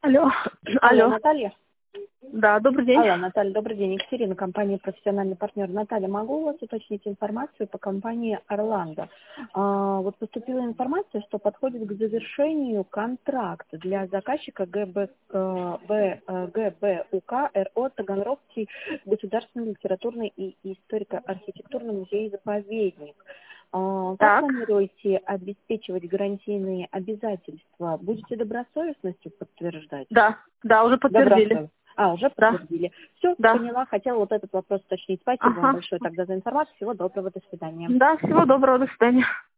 Алло. Алло, Алло. Наталья. Да, добрый день. Алло, Наталья, добрый день. Екатерина, компания «Профессиональный партнер». Наталья, могу у вас уточнить информацию по компании «Орландо»? Вот поступила информация, что подходит к завершению контракт для заказчика ГБУК РО Таганрогский государственный литературный и историко-архитектурный музей-заповедник. Как Так. планируете обеспечивать гарантийные обязательства? Будете добросовестностью подтверждать? Да, уже подтвердили. Добросовестно. Уже Да. подтвердили. Все, Да. поняла. Хотела вот этот вопрос уточнить. Спасибо вам Ага. большое тогда за информацию. Всего доброго. До свидания. Да, всего доброго, до свидания.